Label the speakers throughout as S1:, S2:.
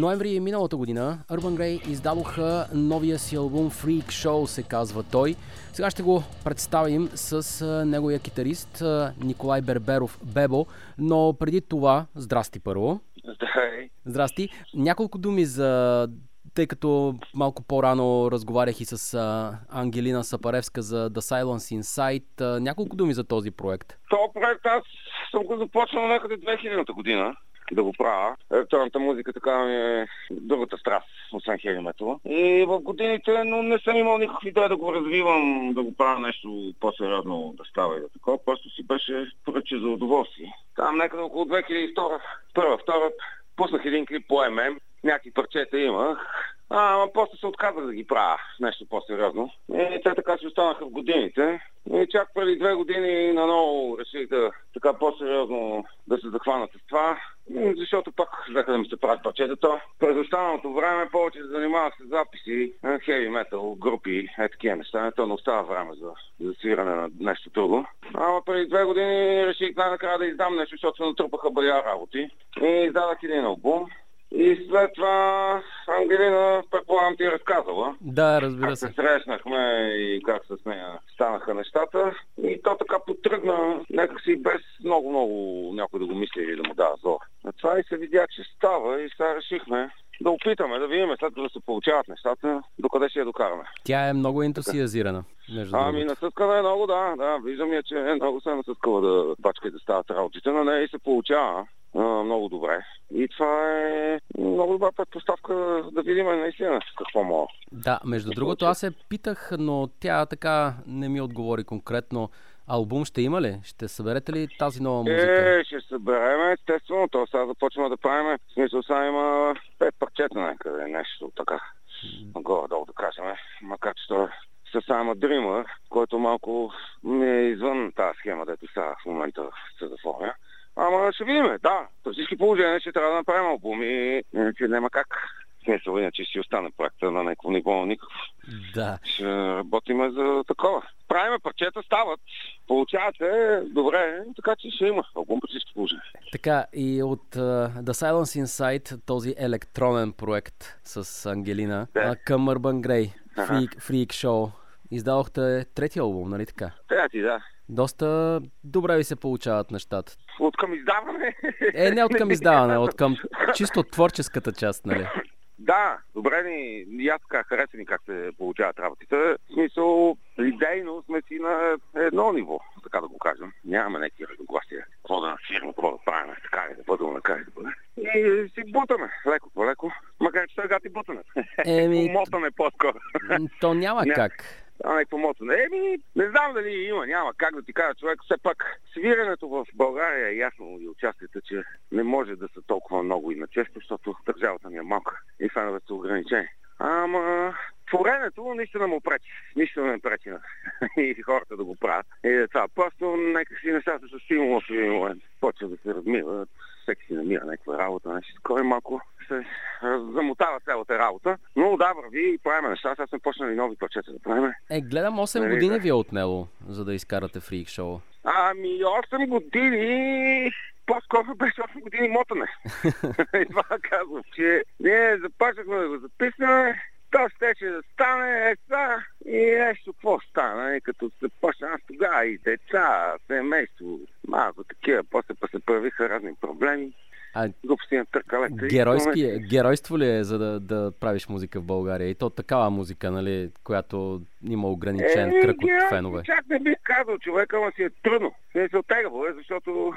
S1: ноември миналата година Urban Grey издадоха новия си албум Freak Show, се казва той. Сега ще го представим с неговия китарист Николай Берберов Бебо, но преди това, здрасти първо.
S2: Здравей.
S1: Здрасти. Няколко думи тъй като малко по-рано разговарях и с Ангелина Сапаревска за The Silence Inside. Няколко думи за този проект.
S2: Този проект аз съм го започнал някъде 2000-та година да го правя. Електронната музика така ми е другата страст, освен хеви метал. И в годините, но не съм имал никаква идея да го развивам, да го правя нещо по-сериозно да става и да такова. Просто си беше поръча за удоволствие. Там някъде около 2002, втора, пуснах един клип по ММ, някакви парчета имах. После се отказах да ги правя нещо по-сериозно. И те така си останаха в годините. И чак преди 2 години наново реших да така по-сериозно да се захвана с това, защото пак взеха да ми се правят парчетата. През останалото време повече се занимавах с записи, хеви метал, групи, такива неща. То не остава време за свиране на нещо друго. Ама преди 2 години реших най-накрая да издам нещо, защото се натрупаха бая работи. И издадах един албум. И след това Ангелина, предполагам, ти разказала.
S1: Да, разбира се.
S2: Как се срещнахме и как с нея станаха нещата. И то така потръгна някакси без много някой да го мисли или да му дава зор. На това и се видя, че става и сега решихме да опитаме, да видим след да се получават нещата, докъде ще я докараме.
S1: Тя е много ентусиазирана.
S2: Насъскана е много, да. Виждам я, че много се е насъскала да бачка и да стават работите. На нея и се получава много добре. И това е много добра предпоставка да видим наистина какво мога.
S1: Да, между другото аз се питах, но тя така не ми отговори конкретно. Албум ще има ли? Ще съберете ли тази нова музика?
S2: Ще съберем, естествено. То сега започваме да правим. В смисъл сега има 5 парчета някъде, нещо така. Горе-долу да кажем. Макар че това с I'm a Dreamer, който малко ми е извън тази схема, дето сега в момента се заформя. Ама ще видим, да. При всички положения ще трябва да направим албум и че няма как. Смисъл, иначе си остане проекта на някакво ниво никакво.
S1: Да.
S2: Ще работиме за такова. Правиме парчета, стават, получават се добре, така че ще има албум при всички положения.
S1: Така, и от The Silence Inside, този електронен проект с Ангелина, към Urban Grey, Freak Show, издадохте трети албум, нали така?
S2: Трети, да.
S1: Доста добре ви се получават нещата.
S2: От към издаване?
S1: Не от към издаване, от към чисто творческата част, нали?
S2: Да, добре и аз така хареса ни как се получават работите. В смисъл, идейно сме си на едно ниво, така да го кажем. Нямаме някакви разногласия. Какво да насираме, какво да правим, така ли да бъде, така ли да бъде. И си бутаме, леко по леко. Макар че сега ти бутаме. Мотаме по-скоро.
S1: То няма как.
S2: Някакво мотане. Не знам дали няма как да ти кажа човек. Все пак свирането в България е ясно и участието, че не може да са толкова много и начесто, защото държавата ни е малка и феновете са ограничени. Ама творенето наистина му пречи. Нищо не пречи и хората да го правят. И това просто някакси нещата са стимула в един момент. Почва да се размиват, всеки си намира някаква работа, нещо такова малко се замотава цялата работа. Но да, върви и правим неща. Сега сме почнали нови парчета да правим.
S1: Гледам 8 години ви е отнело, за да изкарате Freak Show.
S2: 8 години... По-скоро беше 8 години мотане. И това казвам, че ние започнахме да го записваме, то щеше да стане и нещо какво стана, като се почна аз тогава и деца, семейство, малко такива, после се появиха разни проблеми. Глупости на търкалета.
S1: Геройство ли е за да правиш музика в България? И то такава музика, нали, която има ограничен кръг от фенове.
S2: Чак не бих казал човека, но си е трудно. Не се оттегаво, защото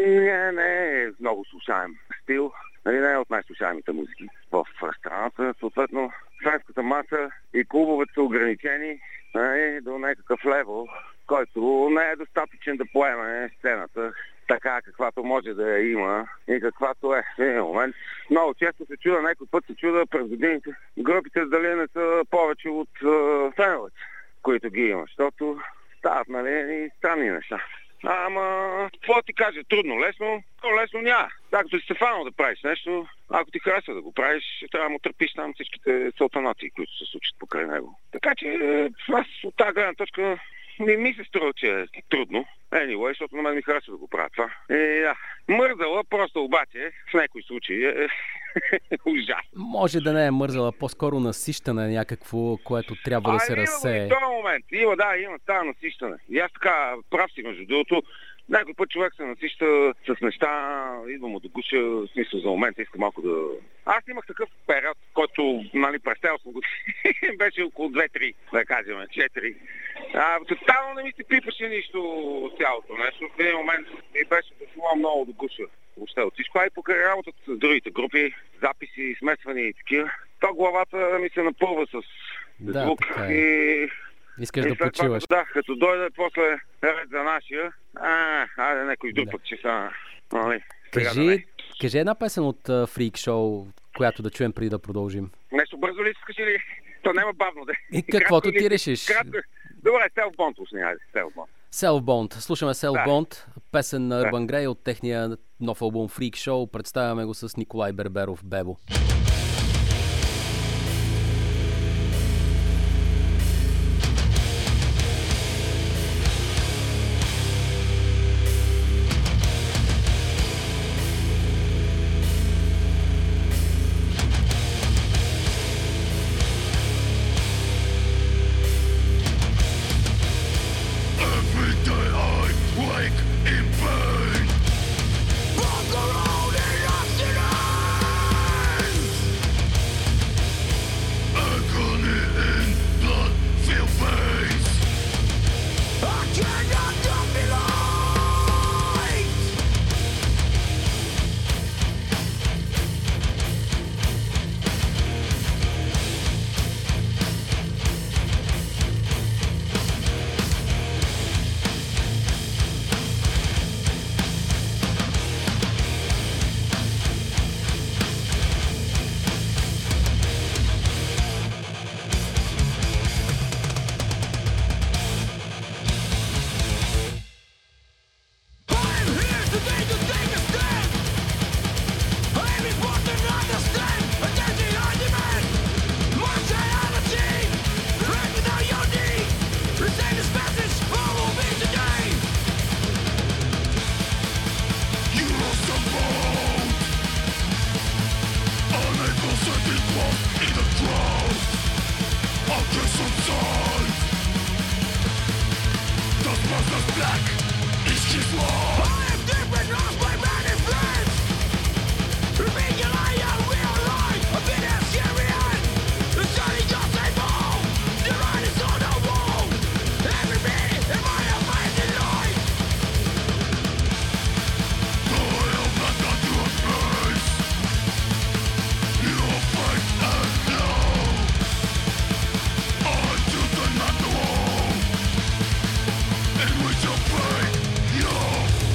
S2: не е много слушаем стил. Нали, не е от най-слушаемите музики в страната. Съответно, фенската маса и клубовете са ограничени до някакъв левел, който не е достатъчен да поеме сцената така, каквато може да я има и каквато е в един момент. Много често се чуда, някой път се чуда през годините групите дали не са повече от феновете, които ги има, защото стават, нали, странни неща. Ама, какво ти кажа, трудно, лесно, лесно няма. Както си се фанал да правиш нещо, ако ти харесва да го правиш, трябва да му търпиш там всичките салтанати, които се случат покрай него. Така че, аз от тази гледна точка не ми се струва, че е трудно. Anyway, защото на мен ми харесва да го правя това. Мързала, просто обаче, в някои случаи Ужасно.
S1: Може да не е мързала, по-скоро насищане някакво, което трябва да се разсее.
S2: Има в този момент. Има става насищане. И аз така прав си, между другото. Някой път човек се насища с неща, идва му да гуша, в смисъл за момента иска малко да... Аз имах такъв период, който, през цяло съм години, беше около 2-3, да кажем, 4. Тотално не ми се пипаше нищо цялото нещо. В един момент ми беше дошло много да гуша. Въобще от всичко, и покрай работата с другите групи, записи, смесвани и такива. То главата ми се напълва с звук и...
S1: Искаш да почиваш.
S2: Да, като дойде после ред за нашия, айде някой друг път ще са...
S1: Кажи една песен от Freak Show, която да чуем преди да продължим.
S2: Нещо бързо ли искаш или? То няма бавно,
S1: И каквото ти решиш.
S2: Добре, Self-Bond пусни, айде, Self-Bond.
S1: Self-Bond. Слушаме Self-Bond, песен на Urban Grey от техния нов албум Freak Show. Представяме го с Николай Берберов, Бебо.
S3: In which you break your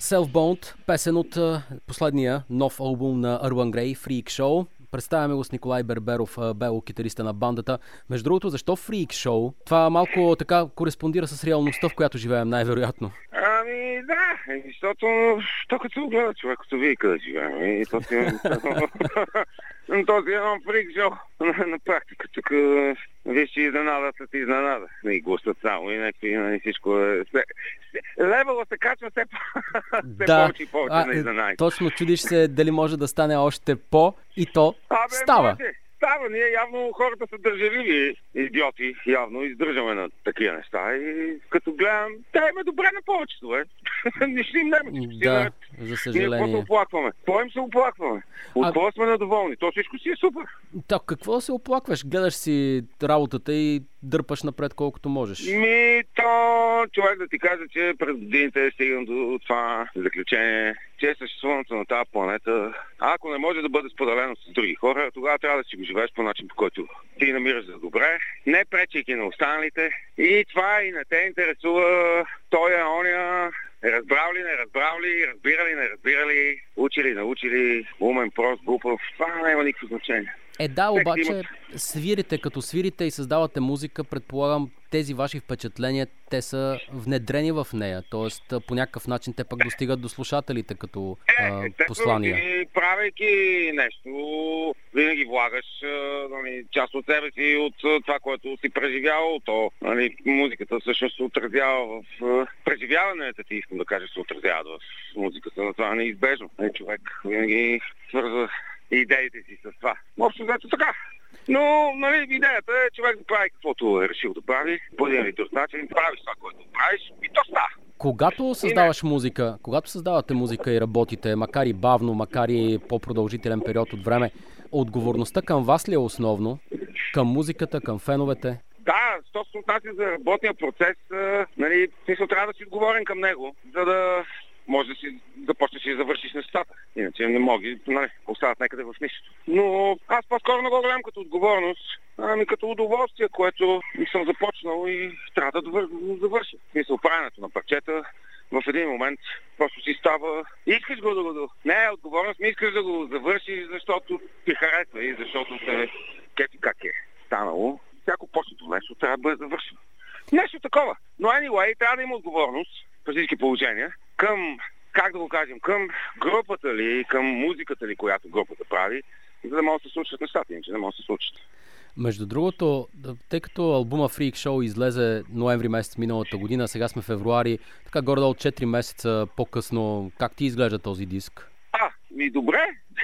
S1: Self-Bound, песен от последния нов албум на Urban Grey, Freak Show. Представяме го с Николай Берберов, Бебо, китариста на бандата. Между другото, защо Freak Show? Това малко така кореспондира с реалността, в която живеем, най-вероятно.
S2: Ами да, защото като се огледа човек, като вие къде живеем. И то си този едно фрик шоу на практика. Тук виж, че изненада след изненада. И гласът само, и някакви всичко е... Левела се качва все повече и повече на изненади.
S1: Точно чудиш се дали може да стане още по и то става.
S2: Става, ние явно хората са държаливи идиоти, явно издържаме на такива неща и като гледам, те има добре на повечето, нищо им няма.
S1: Да, за съжаление.
S2: Ние какво се оплакваме? Какво им се оплакваме? От какво сме недоволни? То всичко си е супер.
S1: Так, какво се оплакваш? Гледаш си работата и дърпаш напред колкото можеш.
S2: Човек да ти каже, че през годините е стигнал до това заключение, че съществуването на тази планета, ако не може да бъде споделено с други хора, тогава трябва да си го живееш по начин, по който ти намираш за добре, не пречейки на останалите. И това и не те интересува той, оня, разбрал ли, не разбрал ли, разбирали, не разбирали, учили, научили, умен, прост, глупав. Това няма никакво значение.
S1: Да, обаче като свирите и създавате музика, предполагам, тези ваши впечатления, те са внедрени в нея, т.е. по някакъв начин те пък достигат до слушателите като послания.
S2: Правейки нещо, винаги влагаш част от себе си, от това, което си преживявал, то музиката всъщност се отразява в преживяването ти, искам да кажа, се отразява в музиката, но това е неизбежно. Човек винаги свързва идеите си с това. Общо взето така. Но, идеята е човек да прави каквото е решил да прави, по един или друг начин, правиш това, което правиш и то става.
S1: Когато създаваш музика, когато създавате музика и работите, макар и бавно, макар и по-продължителен период от време, отговорността към вас ли е основно? Към музиката, към феновете?
S2: Да, що се отнася за работния процес, смисъл трябва да си отговорен към него, за да може да си започнеш и завършиш нещата. Иначе не мога, остават някъде в нищо. Но аз по-скоро не го гледам като отговорност, ами като удоволствие, което съм започнал и трябва да завърша. Смисъл, правенето на парчета в един момент просто си става... Искаш го да го... Не е отговорност, ми искаш да го завършиш, защото ти харесва и защото те кефи как е станало. Всяко почнато нещо трябва да бъде завършено. Нещо такова. Но anyway, трябва да има отговорност при всички положения към, как да го кажем, към групата ли, към музиката ли, която групата прави, за да могат да се случат нещата, иначе не могат да се случат.
S1: Между другото, тъй като албума Freak Show излезе ноември месец миналата година, сега сме февруари, така горе-долу 4 месеца по-късно, как ти изглежда този диск?
S2: Добре.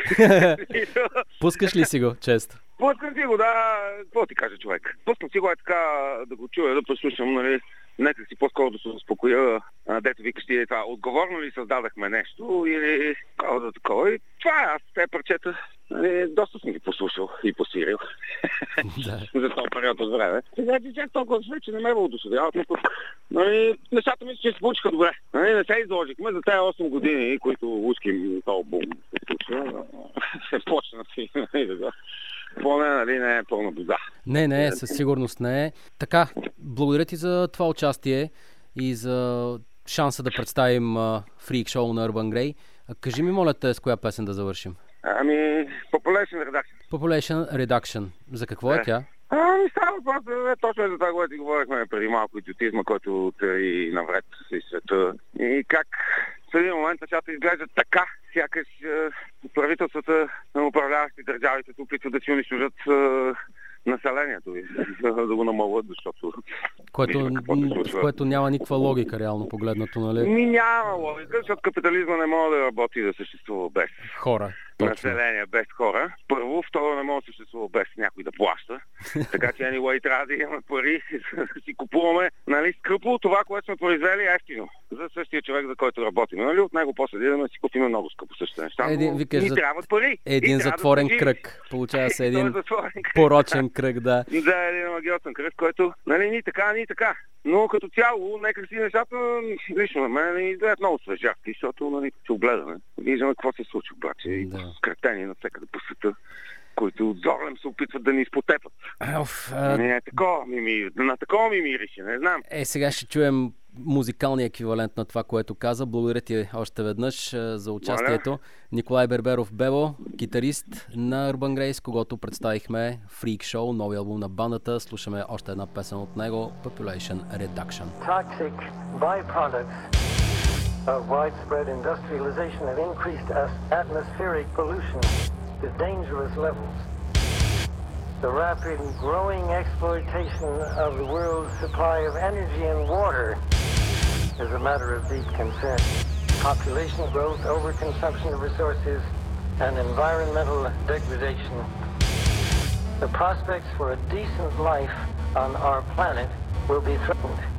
S1: Пускаш ли си го често?
S2: Пускам си го, да. Какво ти каже човек? Пускам си го така да го чуя, да послушам, нека си по-скоро да се успокоя, дето викаш ти това. Отговорно ли създадахме нещо или такова? И това е, аз те парчета доста съм ги послушал и посвирил за този период от време. Сега ти чак толкова вече не ме въодушевяват, но нещата мисля, че се получиха добре. Не се изложихме за тези 8 години, които уским този бум се почнат и поне, не е пълна вода.
S1: Не, със сигурност не е. Така, благодаря ти за това участие и за шанса да представим Freak Show на Urban Grey. Кажи ми, моля те, с коя песен да завършим?
S2: Population Reduction.
S1: Population Reduction. За какво е тя?
S2: Става въпрос точно за това, което говорихме преди малко, идиотизма, който и навред и света. И как в един момент нещата изглеждат така, сякаш правителствата на управляващи държавите се опитват да си унищожат населението и да го намалят, защото...
S1: В което няма никаква логика, реално погледнато, нали?
S2: Няма логика, защото капитализма не може да работи и да съществува без
S1: хора.
S2: Население, без хора. Първо, второ, не може да съществува без някой да плаща. Така че anyway, трябва да имаме пари, да си купуваме, скъпо това, което сме произвели ефтино. За същия човек, за който работим. От него после да си купим много скъпо същите неща. Ни трябват пари.
S1: Един затворен кръг. Получава се един порочен кръг, да.
S2: Да, един магиотен кръг, който ни така. Но като цяло, нека си нещата, лично на мен, ни изгледат много свежарки, защото се огледаме. Виждаме какво се случва, обаче. И кретени навсекъде по света, които отзорлем се опитват да ни изпотепат. На такова ми мирише, не знам.
S1: Сега ще чуем музикалния еквивалент на това, което каза. Благодаря ти още веднъж за участието. Николай Берберов Бебо, китарист на Urban Grey, с когото представихме Freak Show, новия албум на бандата. Слушаме още една песен от него, Population Reduction.
S3: Toxic byproducts of widespread industrialization and increased atmospheric pollution to dangerous levels. The rapid growing exploitation of the world's supply of energy and water is a matter of deep concern. Population growth, overconsumption of resources, and environmental degradation. The prospects for a decent life on our planet will be threatened.